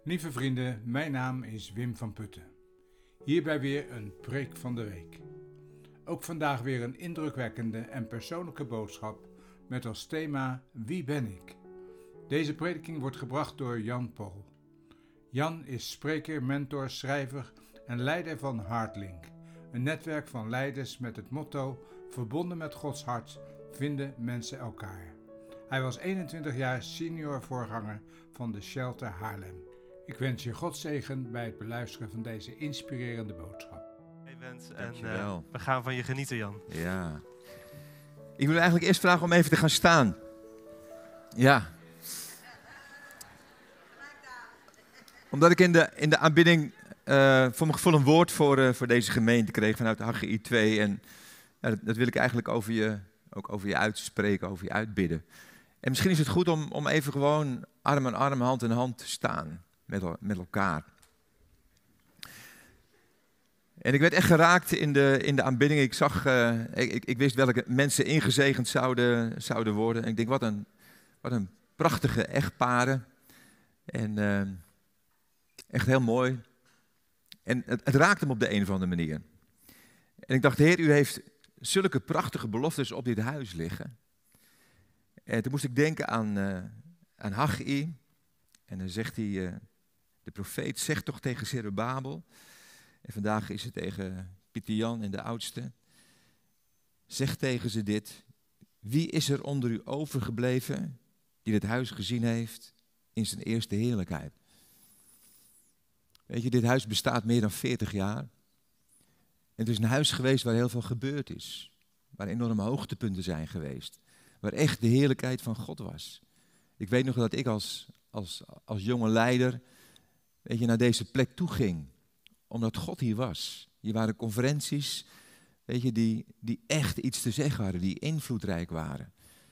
Lieve vrienden, mijn naam is Wim van Putten. Hierbij weer een preek van de week. Ook vandaag weer een indrukwekkende en persoonlijke boodschap met als thema Wie ben ik? Deze prediking wordt gebracht door Jan Paul. Jan is spreker, mentor, schrijver en leider van Hartlink, een netwerk van leiders met het motto: verbonden met Gods hart vinden mensen elkaar. Hij was 21 jaar senior voorganger van de Shelter Haarlem. Ik wens je Gods zegen bij het beluisteren van deze inspirerende boodschap. Hey Wens, en we gaan van je genieten, Jan. Ja. Ik wil eigenlijk eerst vragen om even te gaan staan. Ja. Omdat ik in de aanbidding voor mijn gevoel een woord voor deze gemeente kreeg vanuit Haggai 2. En ja, dat wil ik eigenlijk over je uitspreken, over je uitbidden. En misschien is het goed om even gewoon arm aan arm, hand in hand te staan met elkaar. En ik werd echt geraakt in de aanbidding. Ik zag, ik wist welke mensen ingezegend zouden worden. En ik denk, wat een prachtige echtparen. En echt heel mooi. En het raakte me op de een of andere manier. En ik dacht, Heer, u heeft zulke prachtige beloftes op dit huis liggen. En toen moest ik denken aan Haggai. En dan zegt hij, de profeet zegt toch tegen Zerubbabel. En vandaag is het tegen Pieter Jan en de oudste. Zeg tegen ze dit. Wie is er onder u overgebleven die het huis gezien heeft in zijn eerste heerlijkheid? Weet je, dit huis bestaat meer dan 40 jaar. En het is een huis geweest waar heel veel gebeurd is. Waar enorme hoogtepunten zijn geweest. Waar echt de heerlijkheid van God was. Ik weet nog dat ik als jonge leider, weet je, naar deze plek toe ging. Omdat God hier was. Hier waren conferenties, weet je, die echt iets te zeggen hadden. Die invloedrijk waren.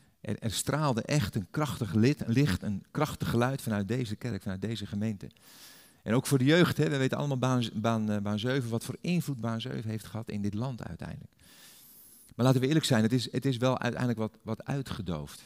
Er straalde echt een krachtig licht, een krachtig geluid vanuit deze kerk, vanuit deze gemeente. En ook voor de jeugd, hè, we weten allemaal Baan 7, wat voor invloed Baan 7 heeft gehad in dit land uiteindelijk. Maar laten we eerlijk zijn, het is wel uiteindelijk wat uitgedoofd.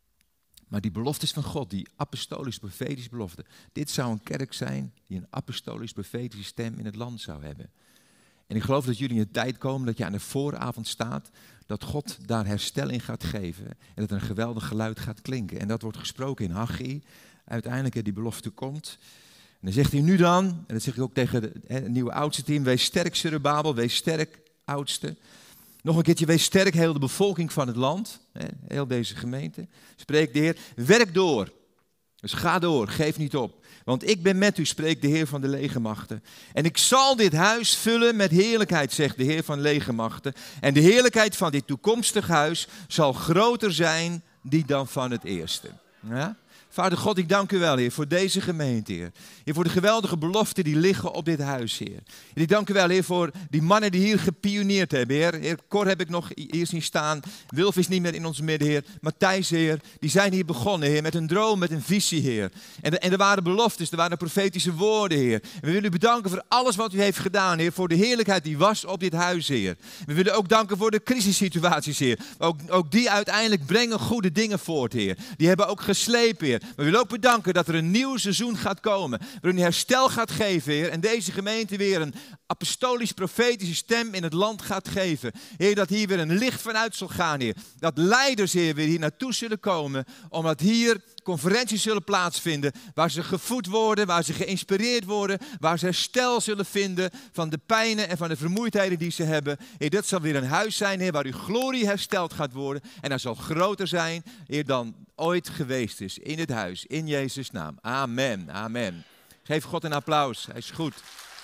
Maar die beloftes van God, die apostolisch-profetische beloften, dit zou een kerk zijn die een apostolisch-profetische stem in het land zou hebben. En ik geloof dat jullie in de tijd komen dat je aan de vooravond staat, dat God daar herstel in gaat geven en dat er een geweldig geluid gaat klinken. En dat wordt gesproken in Haggai. Uiteindelijk die belofte komt. En dan zegt hij nu dan, en dat zeg ik ook tegen het nieuwe oudste team, wees sterk Zerubbabel, wees sterk oudste. Nog een keertje, wees sterk, heel de bevolking van het land, heel deze gemeente. Spreekt de Heer, werk door. Dus ga door, geef niet op. Want ik ben met u, spreekt de Heer van de legermachten. En ik zal dit huis vullen met heerlijkheid, zegt de Heer van legermachten. En de heerlijkheid van dit toekomstig huis zal groter zijn dan van het eerste. Ja? Vader God, ik dank u wel, Heer, voor deze gemeente, Heer. Heer, voor de geweldige beloften die liggen op dit huis, Heer. En ik dank u wel, Heer, voor die mannen die hier gepioneerd hebben, Heer. Heer, Cor heb ik nog hier zien staan. Wilf is niet meer in ons midden, Heer. Matthijs, Heer, die zijn hier begonnen, Heer, met een droom, met een visie, Heer. En er waren beloftes, er waren profetische woorden, Heer. En we willen u bedanken voor alles wat u heeft gedaan, Heer. Voor de heerlijkheid die was op dit huis, Heer. We willen ook danken voor de crisissituaties, Heer. Ook die uiteindelijk brengen goede dingen voort, Heer. Die hebben ook geslepen, Heer. We willen ook bedanken dat er een nieuw seizoen gaat komen. Waarin u herstel gaat geven, Heer. En deze gemeente weer een apostolisch-profetische stem in het land gaat geven. Heer, dat hier weer een licht vanuit zal gaan, Heer. Dat leiders, Heer, weer hier naartoe zullen komen. Omdat hier conferenties zullen plaatsvinden. Waar ze gevoed worden, waar ze geïnspireerd worden. Waar ze herstel zullen vinden van de pijnen en van de vermoeidheden die ze hebben. Heer, dat zal weer een huis zijn, Heer, waar uw glorie hersteld gaat worden. En dat zal groter zijn, Heer, dan ooit geweest is in het huis. In Jezus' naam. Amen. Amen. Geef God een applaus. Hij is goed.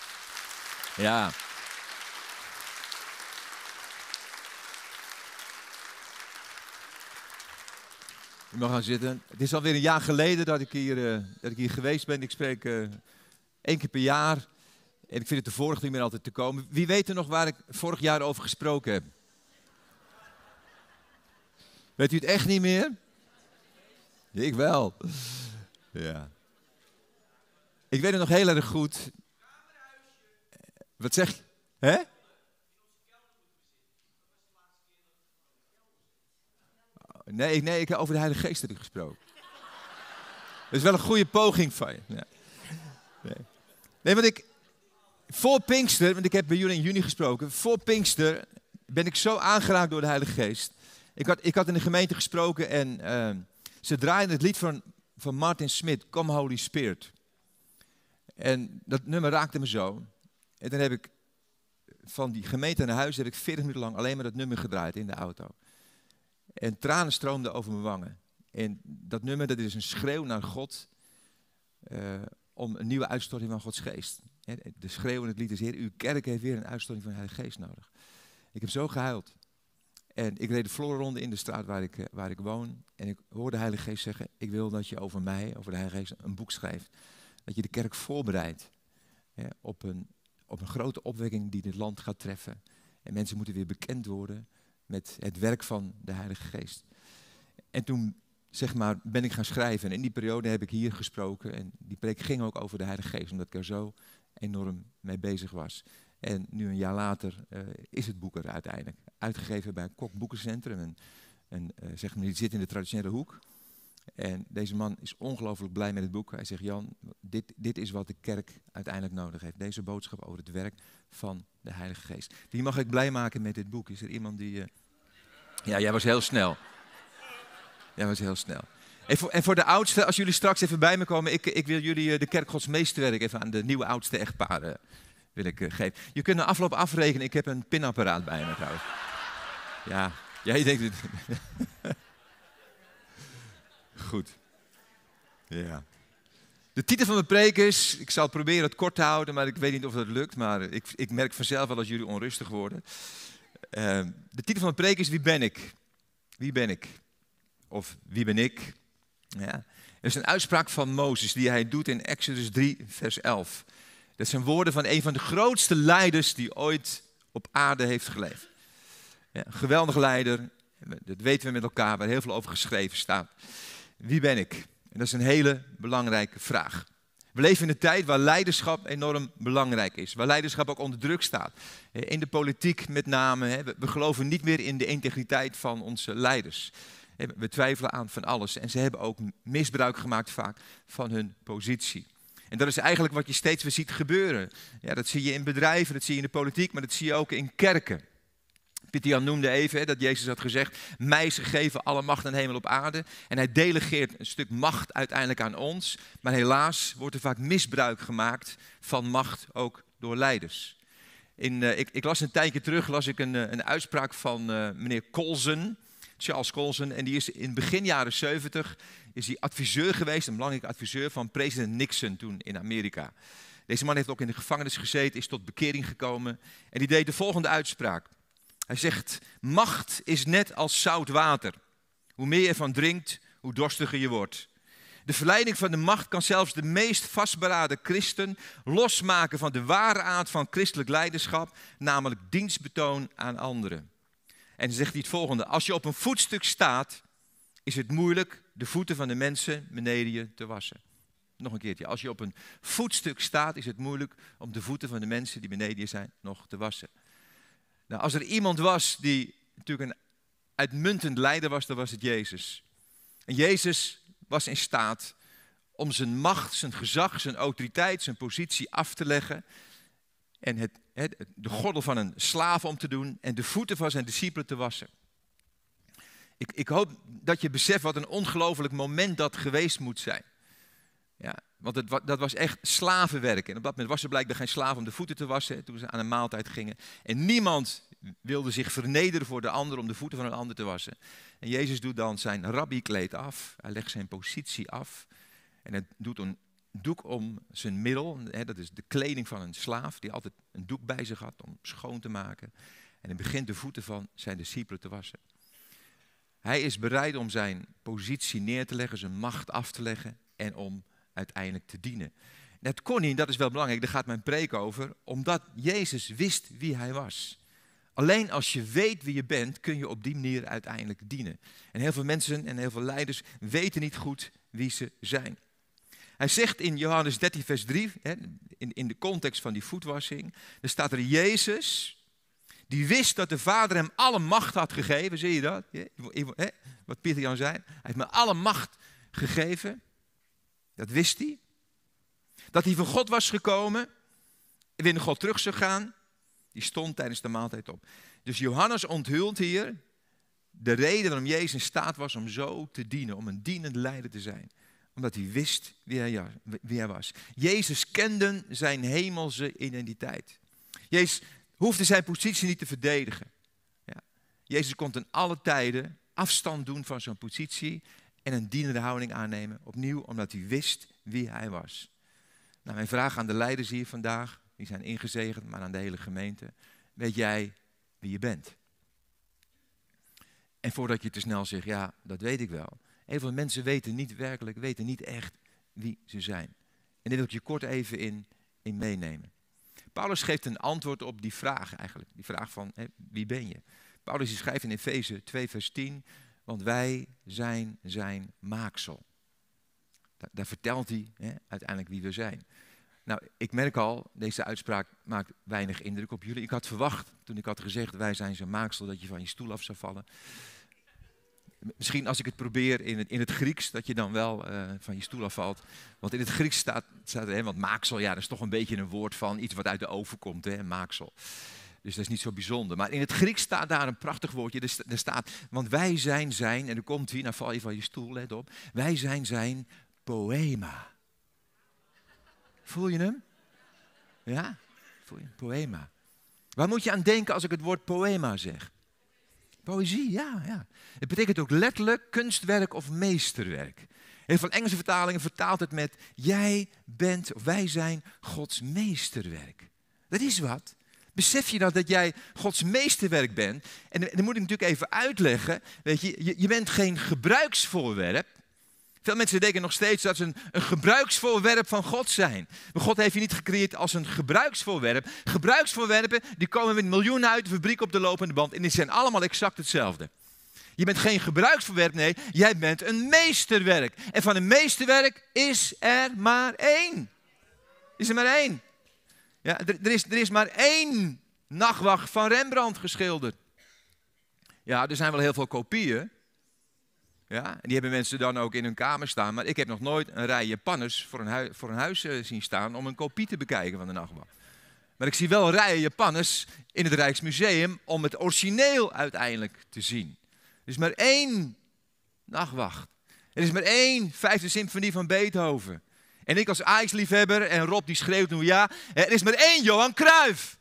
Ja. U mag gaan zitten. Het is alweer een jaar geleden dat ik hier geweest ben. Ik spreek 1 keer per jaar. En ik vind het te vorig niet meer altijd te komen. Wie weet er nog waar ik vorig jaar over gesproken heb? Weet u het echt niet meer? Ik wel. Ja. Ik weet het nog heel erg goed. Wat zeg je? Hè? Nee, over de Heilige Geest heb ik gesproken. Dat is wel een goede poging van je. Ja. Nee, want voor Pinkster, want ik heb bij jullie in juni gesproken. Voor Pinkster ben ik zo aangeraakt door de Heilige Geest. Ik had in de gemeente gesproken en ze draaiden het lied van Martin Smith, Come Holy Spirit. En dat nummer raakte me zo. En dan heb ik van die gemeente naar huis 40 minuten lang alleen maar dat nummer gedraaid in de auto. En tranen stroomden over mijn wangen. En dat nummer, dat is een schreeuw naar God om een nieuwe uitstorting van Gods geest. De schreeuw in het lied is: Heer, uw kerk heeft weer een uitstorting van de Heilige Geest nodig. Ik heb zo gehuild. En ik reed de Florenronde in de straat waar ik woon. En ik hoorde de Heilige Geest zeggen: ik wil dat je over mij, over de Heilige Geest, een boek schrijft. Dat je de kerk voorbereidt op een grote opwekking die dit land gaat treffen. En mensen moeten weer bekend worden met het werk van de Heilige Geest. En toen, ben ik gaan schrijven. En in die periode heb ik hier gesproken. En die preek ging ook over de Heilige Geest, omdat ik er zo enorm mee bezig was. En nu een jaar later is het boek er uiteindelijk. Uitgegeven bij Kok Boekencentrum. Die zit in de traditionele hoek. En deze man is ongelooflijk blij met het boek. Hij zegt: Jan, dit is wat de kerk uiteindelijk nodig heeft. Deze boodschap over het werk van de Heilige Geest. Wie mag ik blij maken met dit boek? Is er iemand die... Ja, jij was heel snel. Jij was heel snel. En voor de oudsten, als jullie straks even bij me komen, ik wil jullie de kerk Gods meesterwerk even aan de nieuwe oudste echtparen wil ik geven. Je kunt de afloop afrekenen, ik heb een pinapparaat bij me trouwens. Ja, jij denkt het. Goed. Ja. De titel van de preek is, ik zal proberen het kort te houden, maar ik weet niet of dat lukt, maar ik merk vanzelf wel als jullie onrustig worden. De titel van de preek is: Wie ben ik? Wie ben ik? Of wie ben ik? Ja. Er is een uitspraak van Mozes die hij doet in Exodus 3, vers 11. Dat zijn woorden van een van de grootste leiders die ooit op aarde heeft geleefd. Ja, een geweldige leider, dat weten we met elkaar, waar heel veel over geschreven staat. Wie ben ik? En dat is een hele belangrijke vraag. We leven in een tijd waar leiderschap enorm belangrijk is. Waar leiderschap ook onder druk staat. In de politiek met name. We geloven niet meer in de integriteit van onze leiders. We twijfelen aan van alles. En ze hebben ook misbruik gemaakt vaak van hun positie. En dat is eigenlijk wat je steeds weer ziet gebeuren. Ja, dat zie je in bedrijven, dat zie je in de politiek, maar dat zie je ook in kerken. Pieter Jan noemde even dat Jezus had gezegd: mij is gegeven alle macht aan hemel op aarde. En hij delegeert een stuk macht uiteindelijk aan ons. Maar helaas wordt er vaak misbruik gemaakt van macht ook door leiders. Ik las een tijdje terug een uitspraak van meneer Colson, Charles Colson. En die is in begin jaren 70 is hij adviseur geweest, een belangrijke adviseur van president Nixon toen in Amerika. Deze man heeft ook in de gevangenis gezeten, is tot bekering gekomen. En die deed de volgende uitspraak. Hij zegt: macht is net als zout water. Hoe meer je ervan drinkt, hoe dorstiger je wordt. De verleiding van de macht kan zelfs de meest vastberaden christen losmaken van de ware aard van christelijk leiderschap, namelijk dienstbetoon aan anderen. En dan zegt hij het volgende: als je op een voetstuk staat, is het moeilijk de voeten van de mensen beneden je te wassen. Nog een keertje. Als je op een voetstuk staat, is het moeilijk om de voeten van de mensen die beneden je zijn nog te wassen. Nou, als er iemand was die natuurlijk een uitmuntend leider was, dan was het Jezus. En Jezus was in staat om zijn macht, zijn gezag, zijn autoriteit, zijn positie af te leggen. En de gordel van een slaaf om te doen en de voeten van zijn discipelen te wassen. Ik hoop dat je beseft wat een ongelooflijk moment dat geweest moet zijn. Ja, want dat was echt slavenwerk. En op dat moment was er blijkbaar geen slaaf om de voeten te wassen toen ze aan een maaltijd gingen. En niemand wilde zich vernederen voor de ander om de voeten van een ander te wassen. En Jezus doet dan zijn rabbikleed af. Hij legt zijn positie af. En hij doet een doek om zijn middel. Dat is de kleding van een slaaf die altijd een doek bij zich had om schoon te maken. En hij begint de voeten van zijn discipelen te wassen. Hij is bereid om zijn positie neer te leggen, zijn macht af te leggen en om uiteindelijk te dienen. Dat kon niet, dat is wel belangrijk, daar gaat mijn preek over, omdat Jezus wist wie hij was. Alleen als je weet wie je bent, kun je op die manier uiteindelijk dienen. En heel veel mensen en heel veel leiders weten niet goed wie ze zijn. Hij zegt in Johannes 13 vers 3, in de context van die voetwassing, er staat er Jezus, die wist dat de Vader hem alle macht had gegeven. Zie je dat? Wat Pieter Jan zei. Hij heeft me alle macht gegeven. Dat wist hij. Dat hij van God was gekomen. weer naar God terug zou gaan, die stond tijdens de maaltijd op. Dus Johannes onthult hier de reden waarom Jezus in staat was om zo te dienen, om een dienende leider te zijn. Omdat hij wist wie hij was. Jezus kende zijn hemelse identiteit. Jezus hoefde zijn positie niet te verdedigen. Ja. Jezus kon ten alle tijden afstand doen van zijn positie en een dienende houding aannemen. Opnieuw omdat hij wist wie hij was. Nou, mijn vraag aan de leiders hier vandaag, die zijn ingezegend, maar aan de hele gemeente. Weet jij wie je bent? En voordat je te snel zegt, ja, dat weet ik wel. Heel veel mensen weten niet echt wie ze zijn. En dit wil ik je kort even in meenemen. Paulus geeft een antwoord op die vraag eigenlijk. Die vraag van, wie ben je? Paulus schrijft in Efeze 2 vers 10, want wij zijn zijn maaksel. Daar vertelt hij uiteindelijk wie we zijn. Nou, ik merk al, deze uitspraak maakt weinig indruk op jullie. Ik had verwacht, toen ik had gezegd, wij zijn zijn maaksel, dat je van je stoel af zou vallen. Misschien als ik het probeer in het Grieks, dat je dan wel van je stoel afvalt. Want in het Grieks staat er, want maaksel, ja, dat is toch een beetje een woord van iets wat uit de oven komt, maaksel. Dus dat is niet zo bijzonder. Maar in het Grieks staat daar een prachtig woordje. Er staat, want wij zijn zijn, en er komt hier, nou val je van je stoel, let op. Wij zijn zijn poema. Voel je hem? Ja? Voel je hem? Poema. Waar moet je aan denken als ik het woord poema zeg? Poëzie, ja. Het betekent ook letterlijk kunstwerk of meesterwerk. Heel veel Engelse vertalingen vertaalt het met jij bent, of wij zijn Gods meesterwerk. Dat is wat. Besef je dat jij Gods meesterwerk bent? En dan moet ik natuurlijk even uitleggen. Weet je bent geen gebruiksvoorwerp. Veel mensen denken nog steeds dat ze een gebruiksvoorwerp van God zijn. Maar God heeft je niet gecreëerd als een gebruiksvoorwerp. Gebruiksvoorwerpen die komen met miljoenen uit de fabriek op de lopende band. En die zijn allemaal exact hetzelfde. Je bent geen gebruiksvoorwerp, nee, jij bent een meesterwerk. En van een meesterwerk is er maar één. Is er maar één. Ja, er is maar één nachtwacht van Rembrandt geschilderd. Ja, er zijn wel heel veel kopieën. Ja, en die hebben mensen dan ook in hun kamer staan. Maar ik heb nog nooit een rij Japanners voor een huis zien staan om een kopie te bekijken van de nachtwacht. Maar ik zie wel rijen Japanners in het Rijksmuseum om het origineel uiteindelijk te zien. Er is maar één nachtwacht. Er is maar één vijfde symfonie van Beethoven. En ik als Ajax-liefhebber en Rob die schreeuwt nu ja. Er is maar één Johan Cruijff.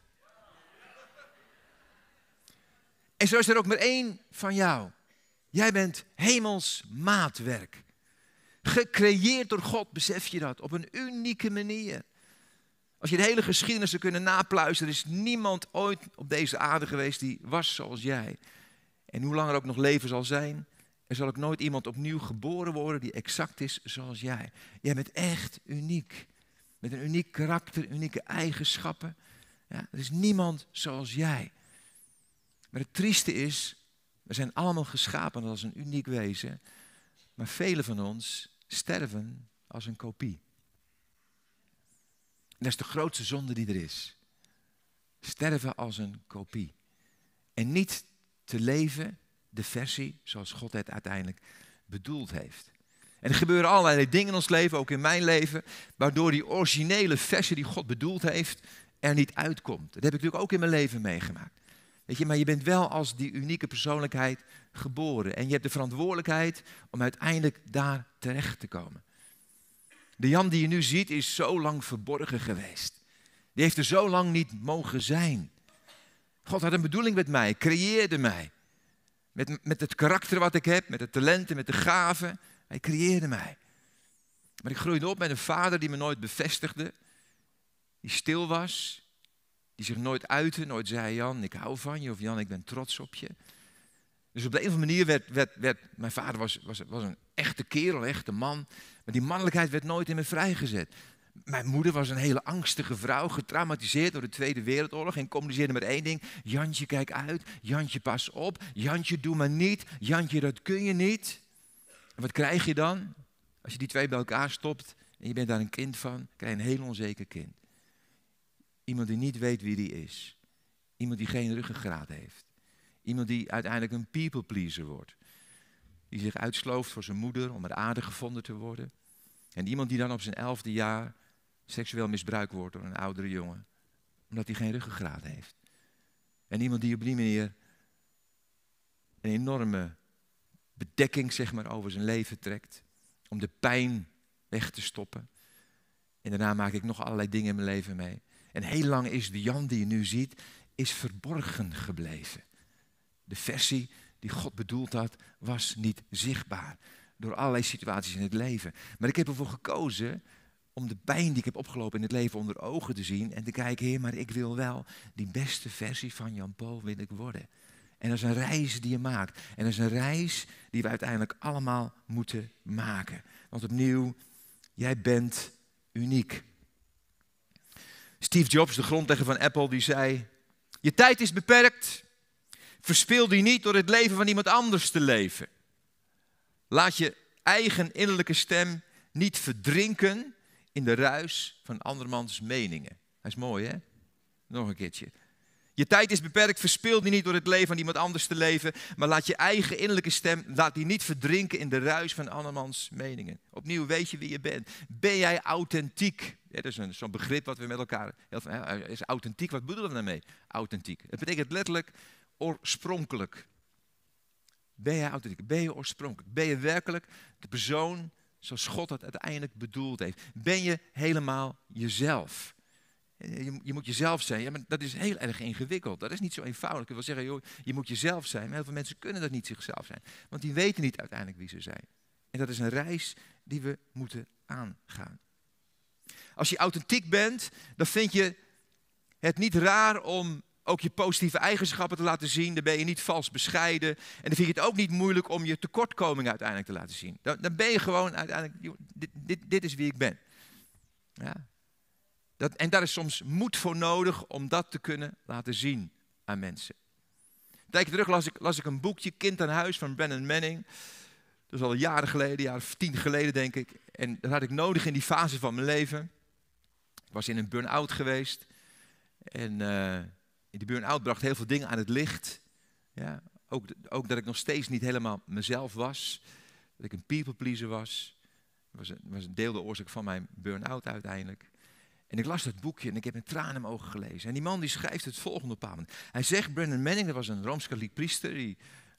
En zo is er ook maar één van jou. Jij bent hemels maatwerk. Gecreëerd door God, besef je dat, op een unieke manier. Als je de hele geschiedenis zou kunnen napluisteren, er is niemand ooit op deze aarde geweest die was zoals jij. En hoe lang er ook nog leven zal zijn, er zal ook nooit iemand opnieuw geboren worden die exact is zoals jij. Jij bent echt uniek. Met een uniek karakter, unieke eigenschappen. Ja, er is niemand zoals jij. Maar het trieste is, we zijn allemaal geschapen als een uniek wezen. Maar velen van ons sterven als een kopie. En dat is de grootste zonde die er is. Sterven als een kopie. En niet te leven de versie zoals God het uiteindelijk bedoeld heeft. En er gebeuren allerlei dingen in ons leven, ook in mijn leven, waardoor die originele versie die God bedoeld heeft er niet uitkomt. Dat heb ik natuurlijk ook in mijn leven meegemaakt. Weet je, maar je bent wel als die unieke persoonlijkheid geboren. En je hebt de verantwoordelijkheid om uiteindelijk daar terecht te komen. De Jan die je nu ziet is zo lang verborgen geweest. Die heeft er zo lang niet mogen zijn. God had een bedoeling met mij, creëerde mij. Met het karakter wat ik heb, met de talenten, met de gaven. Hij creëerde mij. Maar ik groeide op met een vader die me nooit bevestigde. Die stil was. Die zich nooit uitte, nooit zei, Jan, ik hou van je. Of Jan, ik ben trots op je. Dus op de een of andere manier werd mijn vader was een echte kerel, een echte man. Maar die mannelijkheid werd nooit in me vrijgezet. Mijn moeder was een hele angstige vrouw, getraumatiseerd door de Tweede Wereldoorlog. En communiceerde met één ding. Jantje, kijk uit. Jantje, pas op. Jantje, doe maar niet. Jantje, dat kun je niet. En wat krijg je dan? Als je die twee bij elkaar stopt en je bent daar een kind van, krijg je een heel onzeker kind. Iemand die niet weet wie die is. Iemand die geen ruggengraat heeft. Iemand die uiteindelijk een people pleaser wordt. Die zich uitslooft voor zijn moeder om er aardig gevonden te worden. En iemand die dan op zijn 11e jaar seksueel misbruikt wordt door een oudere jongen. Omdat hij geen ruggengraat heeft. En iemand die op die manier een enorme bedekking, zeg maar, over zijn leven trekt. Om de pijn weg te stoppen. En daarna maak ik nog allerlei dingen in mijn leven mee. En heel lang is de Jan die je nu ziet, is verborgen gebleven. De versie die God bedoeld had, was niet zichtbaar. Door allerlei situaties in het leven. Maar ik heb ervoor gekozen om de pijn die ik heb opgelopen in het leven onder ogen te zien. En te kijken, Heer, maar ik wil wel die beste versie van Jan Paul wil ik worden. En dat is een reis die je maakt. En dat is een reis die we uiteindelijk allemaal moeten maken. Want opnieuw, jij bent uniek. Steve Jobs, de grondlegger van Apple, die zei: je tijd is beperkt. Verspil die niet door het leven van iemand anders te leven. Laat je eigen innerlijke stem niet verdrinken in de ruis van andermans meningen. Hij is mooi, hè? Nog een keertje. Je tijd is beperkt, verspil die niet door het leven van iemand anders te leven, maar laat je eigen innerlijke stem, laat die niet verdrinken in de ruis van andermans meningen. Opnieuw, weet je wie je bent? Ben jij authentiek? Ja, dat is zo'n begrip wat we met elkaar, is authentiek, wat bedoelen we daarmee? Authentiek. Het betekent letterlijk oorspronkelijk. Ben jij authentiek? Ben je oorspronkelijk? Ben je werkelijk de persoon zoals God het uiteindelijk bedoeld heeft? Ben je helemaal jezelf? Je moet jezelf zijn. Ja, maar dat is heel erg ingewikkeld. Dat is niet zo eenvoudig. Ik wil wel zeggen, joh, je moet jezelf zijn. Maar heel veel mensen kunnen dat niet zichzelf zijn. Want die weten niet uiteindelijk wie ze zijn. En dat is een reis die we moeten aangaan. Als je authentiek bent, dan vind je het niet raar om ook je positieve eigenschappen te laten zien. Dan ben je niet vals bescheiden. En dan vind je het ook niet moeilijk om je tekortkomingen uiteindelijk te laten zien. Dan ben je gewoon uiteindelijk, dit is wie ik ben. Ja. En daar is soms moed voor nodig om dat te kunnen laten zien aan mensen. Een tijdje terug las ik een boekje, Kind aan huis, van Brennan Manning. Dat is al jaren geleden, jaar of 10 geleden denk ik. En dat had ik nodig in die fase van mijn leven. Ik was in een burn-out geweest. En in die burn-out bracht heel veel dingen aan het licht. Ja, ook dat ik nog steeds niet helemaal mezelf was. Dat ik een people pleaser was. Dat was een deel de oorzaak van mijn burn-out uiteindelijk. En ik las dat boekje en ik heb met tranen in mijn ogen gelezen. En die man die schrijft het volgende op een bepaald moment. Hij zegt, Brennan Manning, dat was een Rooms-Katholiek priester die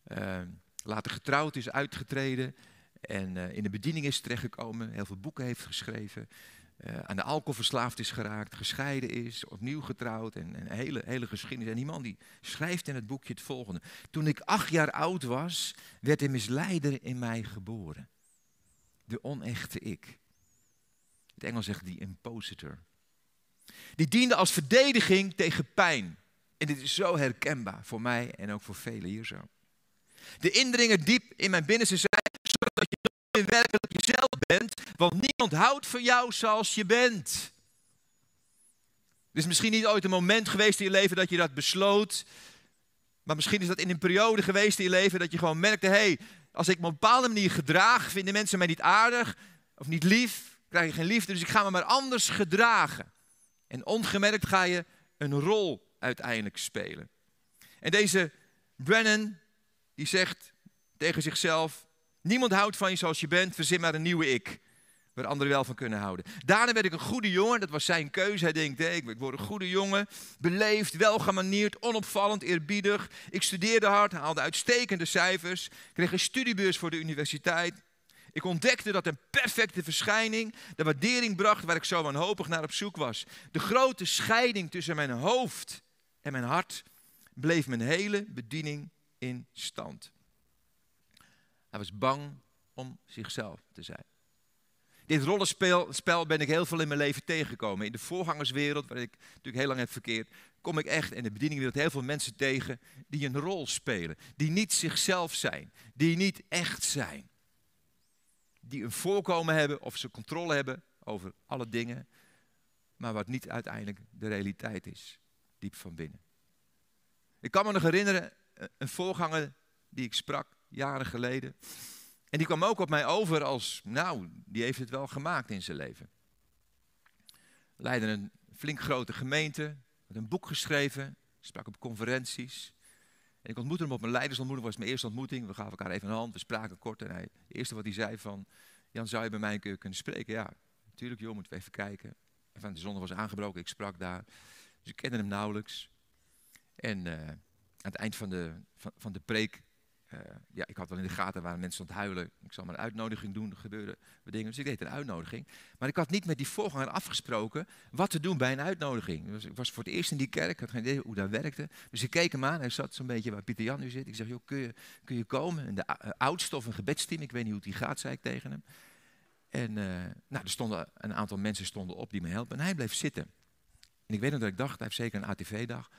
later getrouwd is, uitgetreden. En in de bediening is terechtgekomen, heel veel boeken heeft geschreven. Aan de alcohol verslaafd is geraakt, gescheiden is, opnieuw getrouwd en een hele geschiedenis. En die man die schrijft in het boekje het volgende. Toen ik 8 jaar oud was, werd een misleider in mij geboren. De onechte ik. Het Engels zegt die impositor. Die diende als verdediging tegen pijn. En dit is zo herkenbaar voor mij en ook voor velen hier zo. De indringer diep in mijn binnenste zei, zodat je nooit meer werkelijk jezelf bent, want niemand houdt van jou zoals je bent. Er is misschien niet ooit een moment geweest in je leven dat je dat besloot, maar misschien is dat in een periode geweest in je leven dat je gewoon merkte, hey, als ik me op een bepaalde manier gedraag, vinden mensen mij niet aardig of niet lief, krijg je geen liefde, dus ik ga me maar anders gedragen. En ongemerkt ga je een rol uiteindelijk spelen. En deze Brennan, die zegt tegen zichzelf, niemand houdt van je zoals je bent, verzin maar een nieuwe ik. Waar anderen wel van kunnen houden. Daarna werd ik een goede jongen, dat was zijn keuze. Hij denkt, ik word een goede jongen, beleefd, welgemanierd, onopvallend, eerbiedig. Ik studeerde hard, haalde uitstekende cijfers, kreeg een studiebeurs voor de universiteit. Ik ontdekte dat een perfecte verschijning de waardering bracht waar ik zo wanhopig naar op zoek was. De grote scheiding tussen mijn hoofd en mijn hart bleef mijn hele bediening in stand. Hij was bang om zichzelf te zijn. Dit rollenspel ben ik heel veel in mijn leven tegengekomen. In de voorgangerswereld, waar ik natuurlijk heel lang heb verkeerd, kom ik echt in de bedieningswereld heel veel mensen tegen die een rol spelen. Die niet zichzelf zijn, die niet echt zijn. Die een voorkomen hebben of ze controle hebben over alle dingen, maar wat niet uiteindelijk de realiteit is, diep van binnen. Ik kan me nog herinneren, een voorganger die ik sprak, jaren geleden. En die kwam ook op mij over als, die heeft het wel gemaakt in zijn leven. Leidde een flink grote gemeente, had een boek geschreven, sprak op conferenties. En ik ontmoette hem op mijn leidersontmoeting, was mijn eerste ontmoeting. We gaven elkaar even een hand, we spraken kort. En het eerste wat hij zei van, Jan, zou je bij mij kunnen spreken? Ja, natuurlijk joh, moeten we even kijken. En van de zon was aangebroken, ik sprak daar. Dus ik kende hem nauwelijks. En aan het eind van de preek, ik had wel in de gaten waar mensen aan het huilen. Ik zal maar een uitnodiging doen, er gebeuren dingen. Dus ik deed een uitnodiging. Maar ik had niet met die voorganger afgesproken wat te doen bij een uitnodiging. Dus ik was voor het eerst in die kerk, ik had geen idee hoe dat werkte. Dus ik keek hem aan, hij zat zo'n beetje waar Pieter Jan nu zit. Ik zeg, joh, kun je komen? En de oudste of een gebedsteam, ik weet niet hoe die gaat, zei ik tegen hem. En er stonden een aantal mensen stonden op die me helpen. En hij bleef zitten. En ik weet nog dat ik dacht, hij heeft zeker een ATV-dag.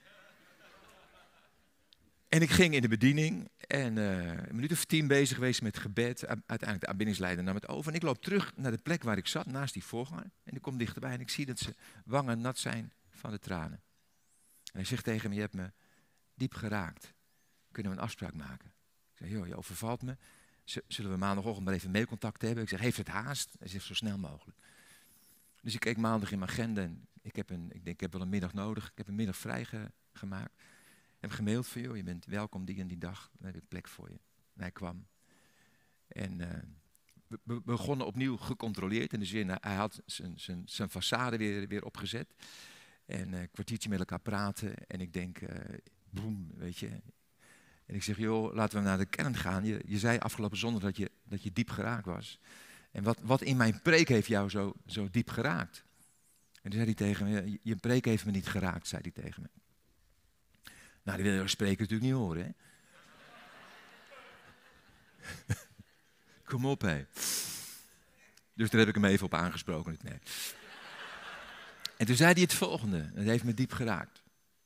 En ik ging in de bediening en een minuut of 10 bezig geweest met gebed. Uiteindelijk de aanbiddingsleider nam het over. En ik loop terug naar de plek waar ik zat, naast die voorganger. En ik kom dichterbij en ik zie dat zijn wangen nat zijn van de tranen. En hij zegt tegen me, je hebt me diep geraakt. Kunnen we een afspraak maken? Ik zeg, joh, je overvalt me. Zullen we maandagochtend maar even mailcontact hebben? Ik zeg, heeft het haast? Hij zegt, zo snel mogelijk. Dus ik keek maandag in mijn agenda en ik denk, ik heb wel een middag nodig. Ik heb een middag vrijgemaakt. Ik heb gemaild van, joh, je bent welkom die en die dag. Dan heb ik plek voor je. En hij kwam. En we begonnen opnieuw gecontroleerd. In de zin, hij had zijn façade weer opgezet. En een kwartiertje met elkaar praten. En ik denk, boem, weet je. En ik zeg, joh, laten we naar de kern gaan. Je zei afgelopen zondag dat je diep geraakt was. En wat in mijn preek heeft jou zo diep geraakt? En toen zei hij tegen me, je preek heeft me niet geraakt, zei hij tegen me. Nou, die wil je spreker natuurlijk niet horen, hè? Kom op, hé. Dus daar heb ik hem even op aangesproken. Nee. En toen zei hij het volgende. Dat heeft me diep geraakt.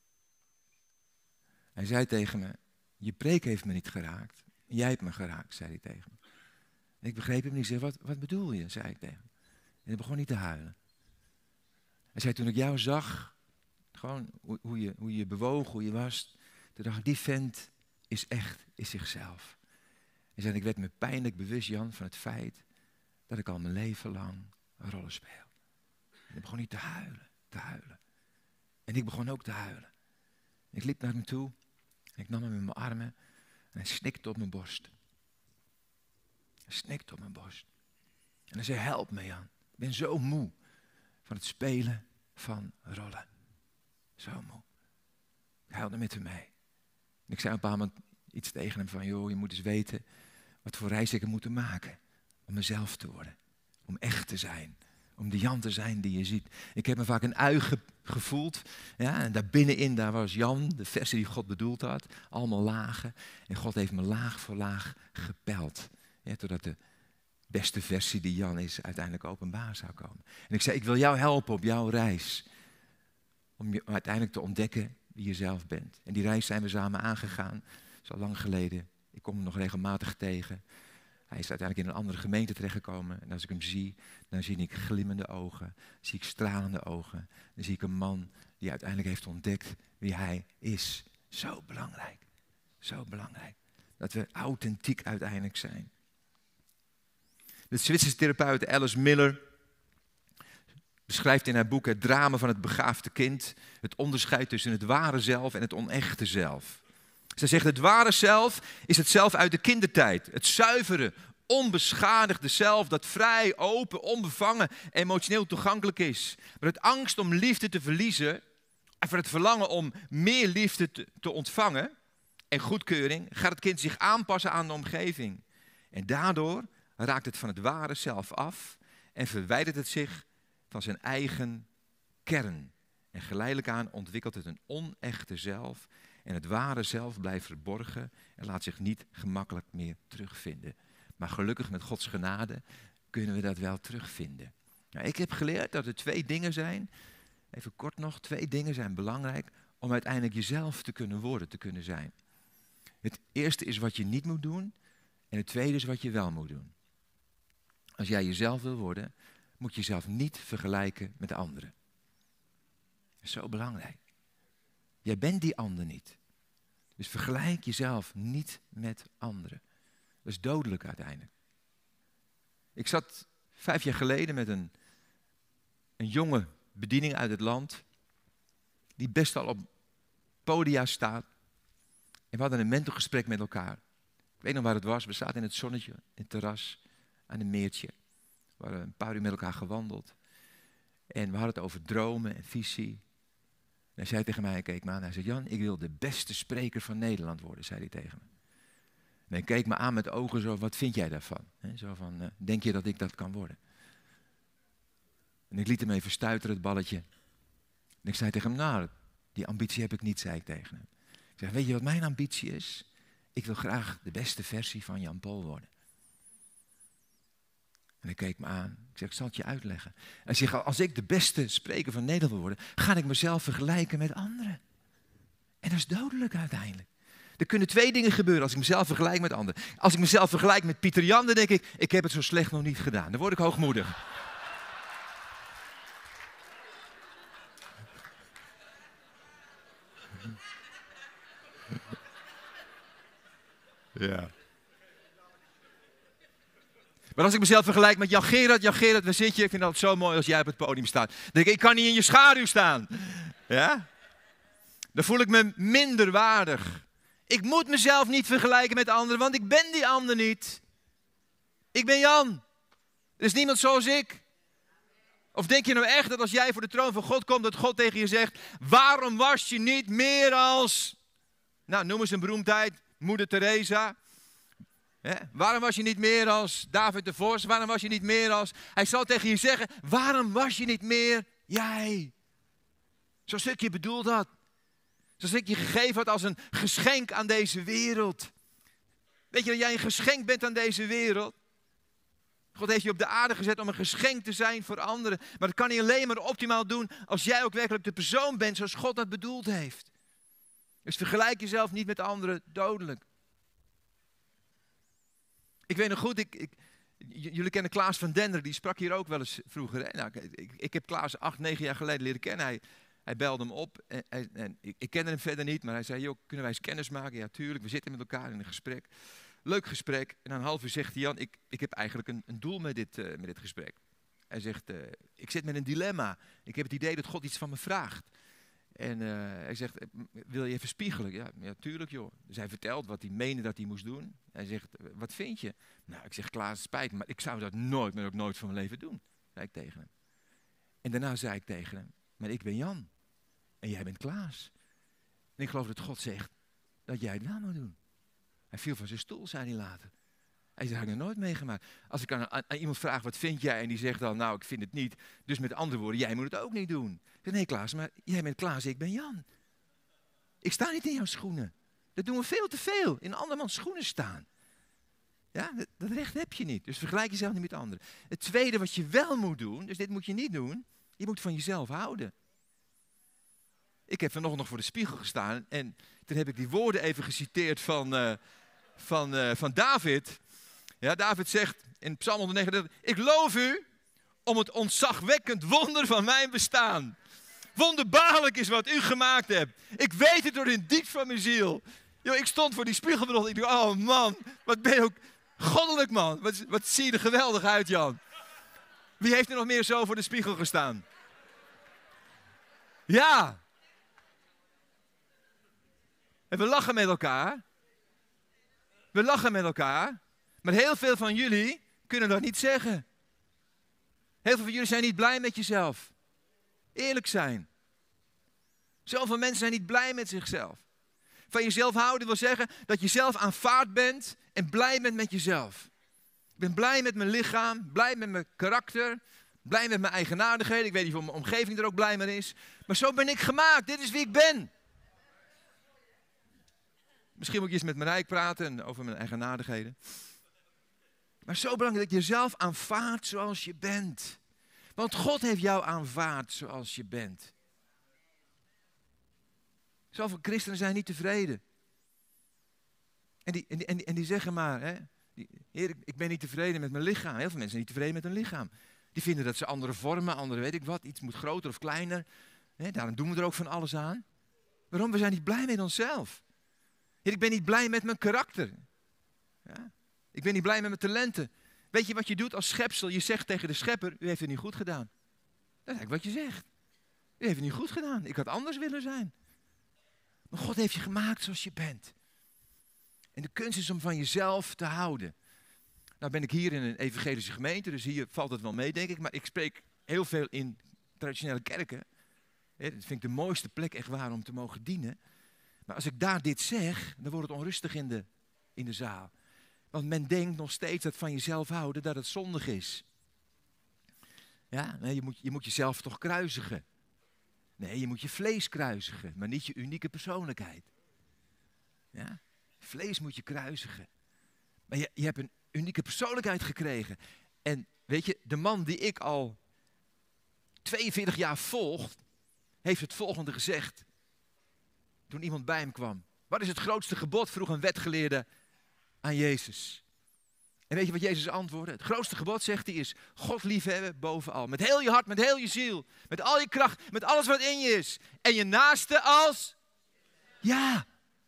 Hij zei tegen me, je preek heeft me niet geraakt. Jij hebt me geraakt, zei hij tegen me. En ik begreep hem niet. Ik zei, wat bedoel je, zei ik tegen hem. En hij begon niet te huilen. Hij zei, toen ik jou zag, gewoon hoe je bewoog, hoe je was. Toen dacht ik, die vent is zichzelf. Hij zei, ik werd me pijnlijk bewust, Jan, van het feit dat ik al mijn leven lang rollen speel. En ik begon niet te huilen. En ik begon ook te huilen. Ik liep naar hem toe. En ik nam hem in mijn armen. En hij snikte op mijn borst. Hij snikte op mijn borst. En hij zei, help me, Jan. Ik ben zo moe van het spelen van rollen. Zo moe. Ik huilde met hem mee. En ik zei op een paar moment iets tegen hem van, joh, je moet eens weten wat voor reis ik heb moeten maken. Om mezelf te worden. Om echt te zijn. Om de Jan te zijn die je ziet. Ik heb me vaak een ui gevoeld. Ja, en daar binnenin, daar was Jan, de versie die God bedoeld had. Allemaal lagen. En God heeft me laag voor laag gepeld. Ja, totdat de beste versie die Jan is uiteindelijk openbaar zou komen. En ik zei, ik wil jou helpen op jouw reis. Om je uiteindelijk te ontdekken wie je zelf bent. En die reis zijn we samen aangegaan. Dat is al lang geleden. Ik kom hem nog regelmatig tegen. Hij is uiteindelijk in een andere gemeente terechtgekomen. En als ik hem zie, dan zie ik glimmende ogen. Zie ik stralende ogen. Dan zie ik een man die uiteindelijk heeft ontdekt wie hij is. Zo belangrijk. Zo belangrijk. Dat we authentiek uiteindelijk zijn. De Zwitserse therapeut Alice Miller beschrijft in haar boek Het drama van het begaafde kind het onderscheid tussen het ware zelf en het onechte zelf. Zij zegt, het ware zelf is het zelf uit de kindertijd. Het zuivere, onbeschadigde zelf dat vrij, open, onbevangen, emotioneel toegankelijk is. Maar uit angst om liefde te verliezen en voor het verlangen om meer liefde te ontvangen en goedkeuring, gaat het kind zich aanpassen aan de omgeving. En daardoor raakt het van het ware zelf af en verwijdert het zich van zijn eigen kern. En geleidelijk aan ontwikkelt het een onechte zelf. En het ware zelf blijft verborgen en laat zich niet gemakkelijk meer terugvinden. Maar gelukkig met Gods genade kunnen we dat wel terugvinden. Nou, ik heb geleerd dat er 2 dingen zijn, even kort nog, 2 dingen zijn belangrijk om uiteindelijk jezelf te kunnen worden, te kunnen zijn. Het eerste is wat je niet moet doen en het tweede is wat je wel moet doen. Als jij jezelf wil worden, moet je jezelf niet vergelijken met de anderen. Dat is zo belangrijk. Jij bent die ander niet. Dus vergelijk jezelf niet met anderen. Dat is dodelijk uiteindelijk. Ik zat 5 jaar geleden met een jonge bediening uit het land. Die best al op podia staat. En we hadden een mentorgesprek met elkaar. Ik weet nog waar het was. We zaten in het zonnetje, in het terras, aan een meertje. We hadden een paar uur met elkaar gewandeld. En we hadden het over dromen en visie. hij zei tegen mij, hij keek me aan, hij zei, Jan, ik wil de beste spreker van Nederland worden, zei hij tegen me. En hij keek me aan met ogen zo, wat vind jij daarvan? Zo van, denk je dat ik dat kan worden? En ik liet hem even stuiteren, het balletje. En ik zei tegen hem, nou, die ambitie heb ik niet, zei ik tegen hem. Ik zeg, weet je wat mijn ambitie is? Ik wil graag de beste versie van Jan Paul worden. En hij keek me aan. Ik zeg, ik zal het je uitleggen. Hij zegt, als ik de beste spreker van Nederland wil worden, ga ik mezelf vergelijken met anderen. En dat is dodelijk uiteindelijk. Er kunnen 2 dingen gebeuren als ik mezelf vergelijk met anderen. Als ik mezelf vergelijk met Pieter Jan, dan denk ik heb het zo slecht nog niet gedaan. Dan word ik hoogmoedig. Ja. Maar als ik mezelf vergelijk met Jan Gerard, waar zit je? Ik vind het zo mooi als jij op het podium staat. Dan denk ik kan niet in je schaduw staan. Ja? Dan voel ik me minder waardig. Ik moet mezelf niet vergelijken met anderen, want ik ben die ander niet. Ik ben Jan. Er is niemand zoals ik. Of denk je nou echt dat als jij voor de troon van God komt, dat God tegen je zegt, waarom was je niet meer als... Nou, noem eens een beroemdheid, Moeder Teresa. Waarom was je niet meer als David de Vos? Waarom was je niet meer als... Hij zal tegen je zeggen, waarom was je niet meer jij? Zoals ik je bedoeld had. Zoals ik je gegeven had als een geschenk aan deze wereld. Weet je dat jij een geschenk bent aan deze wereld? God heeft je op de aarde gezet om een geschenk te zijn voor anderen. Maar dat kan hij alleen maar optimaal doen als jij ook werkelijk de persoon bent zoals God dat bedoeld heeft. Dus vergelijk jezelf niet met anderen, dodelijk. Ik weet nog goed, jullie kennen Klaas van Dender, die sprak hier ook wel eens vroeger. Hè? Nou, ik heb Klaas 8, 9 jaar geleden leren kennen. Hij belde me op en ik kende hem verder niet, maar hij zei, joh, kunnen wij eens kennis maken? Ja, tuurlijk, we zitten met elkaar in een gesprek. Leuk gesprek. En na een half uur zegt hij, Jan, ik heb eigenlijk een doel met dit gesprek. Hij zegt, ik zit met een dilemma. Ik heb het idee dat God iets van me vraagt. En hij zegt, wil je even spiegelen? Ja, tuurlijk joh. Dus hij vertelt wat hij meende dat hij moest doen. Hij zegt, wat vind je? Nou, ik zeg, Klaas, spijt me, maar ik zou dat nooit, maar ook nooit van mijn leven doen. Zei ik tegen hem. En daarna zei ik tegen hem, maar ik ben Jan. En jij bent Klaas. En ik geloof dat God zegt dat jij het nou moet doen. Hij viel van zijn stoel, zei hij later. Hij zei, dat heb ik nog nooit meegemaakt. Als ik aan iemand vraag, wat vind jij? En die zegt dan, nou, ik vind het niet. Dus met andere woorden, jij moet het ook niet doen. Ik zeg, nee Klaas, maar jij bent Klaas, ik ben Jan. Ik sta niet in jouw schoenen. Dat doen we veel te veel. In andermans schoenen staan. Ja, dat recht heb je niet. Dus vergelijk jezelf niet met anderen. Het tweede wat je wel moet doen, dus dit moet je niet doen. Je moet van jezelf houden. Ik heb vanochtend nog voor de spiegel gestaan. En toen heb ik die woorden even geciteerd van David. Ja, David zegt in Psalm 139, ik loof u om het ontzagwekkend wonder van mijn bestaan. Wonderbaarlijk is wat u gemaakt hebt. Ik weet het door in diep van mijn ziel. Yo, ik stond voor die spiegel vanochtend. Ik dacht, oh man, wat ben je ook goddelijk man. Wat zie je er geweldig uit, Jan. Wie heeft er nog meer zo voor de spiegel gestaan? Ja. En we lachen met elkaar. We lachen met elkaar. Maar heel veel van jullie kunnen dat niet zeggen. Heel veel van jullie zijn niet blij met jezelf. Eerlijk zijn. Zoveel mensen zijn niet blij met zichzelf. Van jezelf houden wil zeggen dat je zelf aanvaard bent en blij bent met jezelf. Ik ben blij met mijn lichaam, blij met mijn karakter, blij met mijn eigenaardigheden. Ik weet niet of mijn omgeving er ook blij mee is. Maar zo ben ik gemaakt, dit is wie ik ben. Misschien moet ik eens met Marijk praten over mijn eigenaardigheden. Maar zo belangrijk dat je jezelf aanvaardt zoals je bent. Want God heeft jou aanvaard zoals je bent. Zoveel christenen zijn niet tevreden. En die zeggen maar, hè, Heer, ik ben niet tevreden met mijn lichaam. Heel veel mensen zijn niet tevreden met hun lichaam. Die vinden dat ze andere vormen, andere weet ik wat, iets moet groter of kleiner. Hè, daarom doen we er ook van alles aan. Waarom? We zijn niet blij met onszelf. Heer, ik ben niet blij met mijn karakter. Ja? Ik ben niet blij met mijn talenten. Weet je wat je doet als schepsel? Je zegt tegen de schepper, u heeft het niet goed gedaan. Dat is eigenlijk wat je zegt. U heeft het niet goed gedaan. Ik had anders willen zijn. Maar God heeft je gemaakt zoals je bent. En de kunst is om van jezelf te houden. Nou ben ik hier in een evangelische gemeente, dus hier valt het wel mee, denk ik. Maar ik spreek heel veel in traditionele kerken. Dat vind ik de mooiste plek echt waar om te mogen dienen. Maar als ik daar dit zeg, dan wordt het onrustig in de zaal. Want men denkt nog steeds dat van jezelf houden, dat het zondig is. Ja, nee, je moet jezelf toch kruisigen. Nee, je moet je vlees kruisigen, maar niet je unieke persoonlijkheid. Ja? Vlees moet je kruisigen. Maar je hebt een unieke persoonlijkheid gekregen. En weet je, de man die ik al 42 jaar volg, heeft het volgende gezegd. Toen iemand bij hem kwam. Wat is het grootste gebod? Vroeg een wetgeleerde aan Jezus. En weet je wat Jezus antwoordde? Het grootste gebod, zegt hij, is God liefhebben bovenal. Met heel je hart, met heel je ziel. Met al je kracht, met alles wat in je is. En je naaste als? Ja.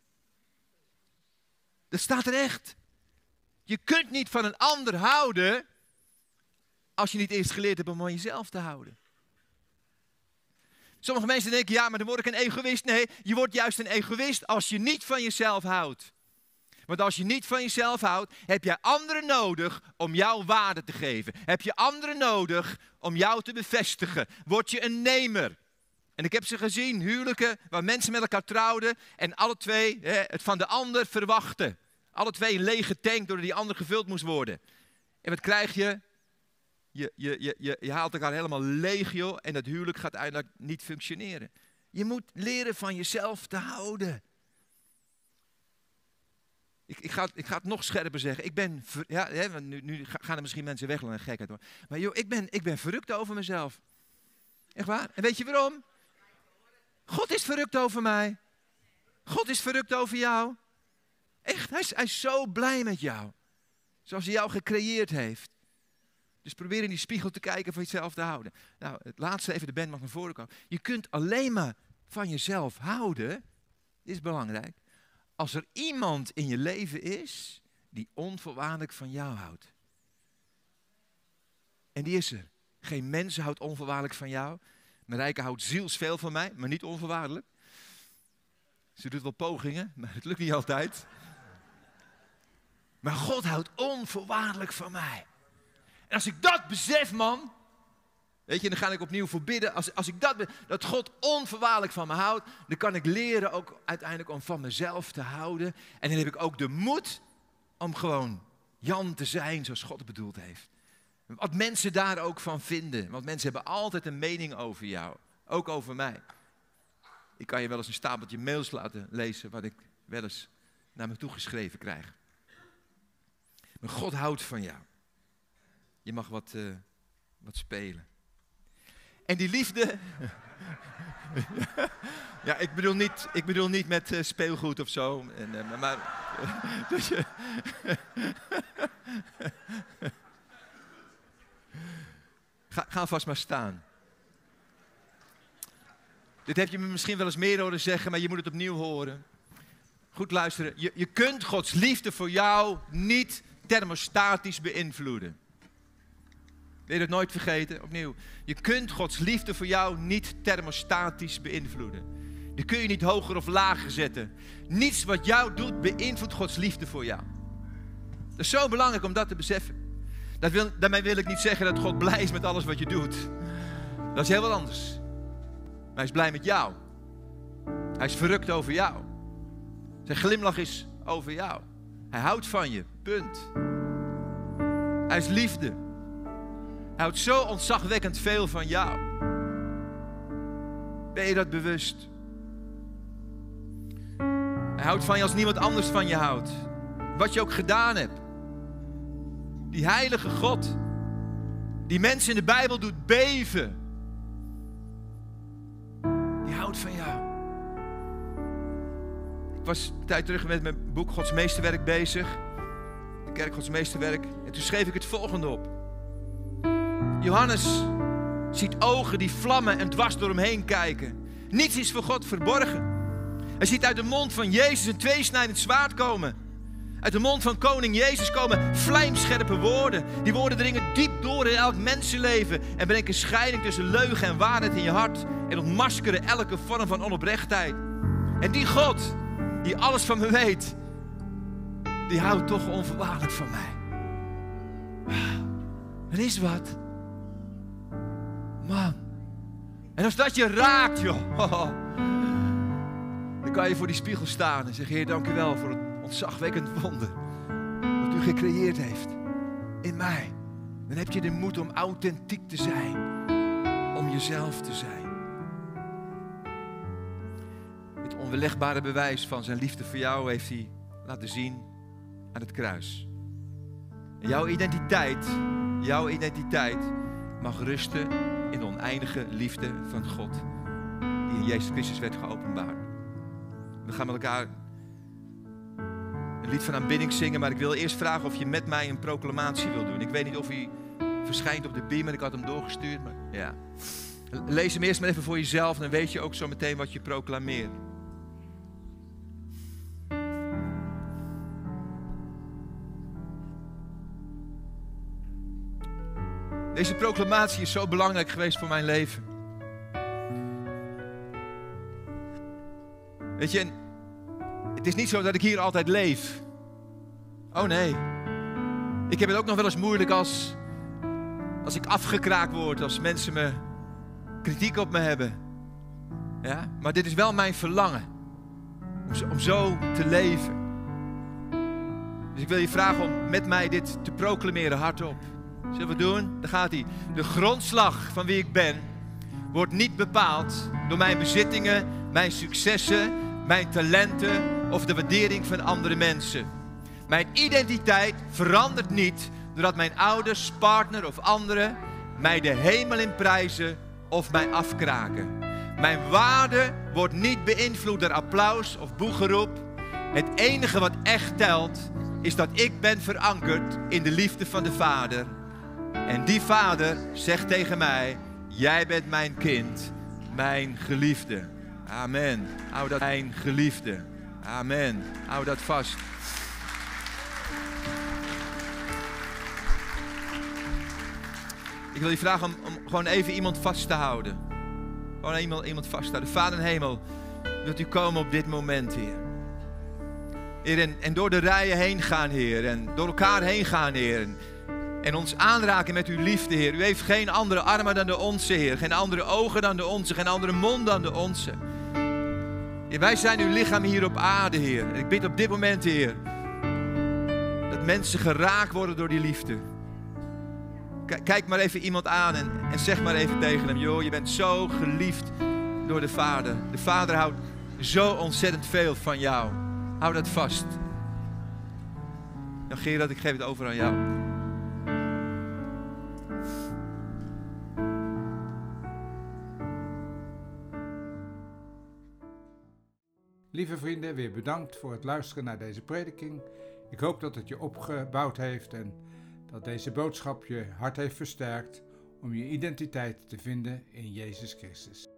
Dat staat er echt. Je kunt niet van een ander houden als je niet eerst geleerd hebt om van jezelf te houden. Sommige mensen denken, ja, maar dan word ik een egoïst. Nee, je wordt juist een egoïst als je niet van jezelf houdt. Want als je niet van jezelf houdt, heb jij anderen nodig om jouw waarde te geven. Heb je anderen nodig om jou te bevestigen. Word je een nemer. En ik heb ze gezien, huwelijken waar mensen met elkaar trouwden en alle twee het van de ander verwachten. Alle twee een lege tank doordat die ander gevuld moest worden. En wat krijg je? Je haalt elkaar helemaal leeg, joh. En dat huwelijk gaat uiteindelijk niet functioneren. Je moet leren van jezelf te houden. Ik ga het nog scherper zeggen. Nu gaan er misschien mensen weg naar gekheid hoor. Maar joh, ik ben verrukt over mezelf. Echt waar? En weet je waarom? God is verrukt over mij. God is verrukt over jou. Echt, hij is zo blij met jou. Zoals hij jou gecreëerd heeft. Dus probeer in die spiegel te kijken van jezelf te houden. Nou, het laatste even, de band mag naar voren komen. Je kunt alleen maar van jezelf houden. Dit is belangrijk. Als er iemand in je leven is die onvoorwaardelijk van jou houdt. En die is er. Geen mens houdt onvoorwaardelijk van jou. Marijke houdt zielsveel van mij, maar niet onvoorwaardelijk. Ze doet wel pogingen, maar het lukt niet altijd. Maar God houdt onvoorwaardelijk van mij. En als ik dat besef, man. Weet je, dan ga ik opnieuw voor bidden. Als ik dat God onvoorwaardelijk van me houdt, dan kan ik leren ook uiteindelijk om van mezelf te houden. En dan heb ik ook de moed om gewoon Jan te zijn zoals God het bedoeld heeft. Wat mensen daar ook van vinden. Want mensen hebben altijd een mening over jou. Ook over mij. Ik kan je wel eens een stapeltje mails laten lezen wat ik wel eens naar me toe geschreven krijg. Maar God houdt van jou. Je mag wat spelen. En die liefde. Ja, ik bedoel niet met speelgoed of zo. Ga vast maar staan. Dit heb je me misschien wel eens meer horen zeggen, maar je moet het opnieuw horen. Goed luisteren. Je kunt Gods liefde voor jou niet thermostatisch beïnvloeden. Wil je dat nooit vergeten? Opnieuw. Je kunt Gods liefde voor jou niet thermostatisch beïnvloeden. Die kun je niet hoger of lager zetten. Niets wat jou doet beïnvloedt Gods liefde voor jou. Dat is zo belangrijk om dat te beseffen. Daarmee wil ik niet zeggen dat God blij is met alles wat je doet. Dat is heel wat anders. Maar hij is blij met jou. Hij is verrukt over jou. Zijn glimlach is over jou. Hij houdt van je. Punt. Hij is liefde. Hij houdt zo ontzagwekkend veel van jou. Ben je dat bewust? Hij houdt van je als niemand anders van je houdt. Wat je ook gedaan hebt. Die heilige God. Die mensen in de Bijbel doet beven. Die houdt van jou. Ik was een tijd terug met mijn boek Gods Meesterwerk bezig. De kerk Gods Meesterwerk. En toen schreef ik het volgende op. Johannes ziet ogen die vlammen en dwars door hem heen kijken. Niets is voor God verborgen. Hij ziet uit de mond van Jezus een tweesnijdend zwaard komen. Uit de mond van koning Jezus komen vlijmscherpe woorden. Die woorden dringen diep door in elk mensenleven en brengen scheiding tussen leugen en waarheid in je hart en ontmaskeren elke vorm van onoprechtheid. En die God, die alles van me weet, die houdt toch onvoorwaardelijk van mij. Er is wat. Man, En als dat je raakt, joh, dan kan je voor die spiegel staan en zeggen, Heer, dank u wel voor het ontzagwekkend wonder wat u gecreëerd heeft in mij. Dan heb je de moed om authentiek te zijn, om jezelf te zijn. Het onweerlegbare bewijs van zijn liefde voor jou heeft hij laten zien aan het kruis. En jouw identiteit mag rusten in de oneindige liefde van God, die in Jezus Christus werd geopenbaard. We gaan met elkaar een lied van aanbidding zingen, maar ik wil eerst vragen of je met mij een proclamatie wil doen. Ik weet niet of hij verschijnt op de beamer, ik had hem doorgestuurd, maar ja. Lees hem eerst maar even voor jezelf, dan weet je ook zo meteen wat je proclameert. Deze proclamatie is zo belangrijk geweest voor mijn leven. Weet je, het is niet zo dat ik hier altijd leef. Oh nee. Ik heb het ook nog wel eens moeilijk als ik afgekraakt word, als mensen kritiek op me hebben. Ja? Maar dit is wel mijn verlangen. Om zo te leven. Dus ik wil je vragen om met mij dit te proclameren hardop. Zullen we doen? Daar gaat hij. De grondslag van wie ik ben wordt niet bepaald door mijn bezittingen, mijn successen, mijn talenten of de waardering van andere mensen. Mijn identiteit verandert niet doordat mijn ouders, partner of anderen mij de hemel in prijzen of mij afkraken. Mijn waarde wordt niet beïnvloed door applaus of boegeroep. Het enige wat echt telt is dat ik ben verankerd in de liefde van de Vader. En die Vader zegt tegen mij, jij bent mijn kind, mijn geliefde. Amen. Hou dat, mijn geliefde. Amen. Hou dat vast. Ik wil je vragen om gewoon even iemand vast te houden. Gewoon iemand vast te houden. Vader in hemel, wilt u komen op dit moment, Heer. Heer, en door de rijen heen gaan, Heer. En door elkaar heen gaan, Heer. En ons aanraken met uw liefde, Heer. U heeft geen andere armen dan de onze, Heer. Geen andere ogen dan de onze. Geen andere mond dan de onze. Heer, wij zijn uw lichaam hier op aarde, Heer. En ik bid op dit moment, Heer, dat mensen geraakt worden door die liefde. Kijk maar even iemand aan en zeg maar even tegen hem, joh, je bent zo geliefd door de Vader. De Vader houdt zo ontzettend veel van jou. Hou dat vast. Nou, Gerard, ik geef het over aan jou. Lieve vrienden, weer bedankt voor het luisteren naar deze prediking. Ik hoop dat het je opgebouwd heeft en dat deze boodschap je hart heeft versterkt om je identiteit te vinden in Jezus Christus.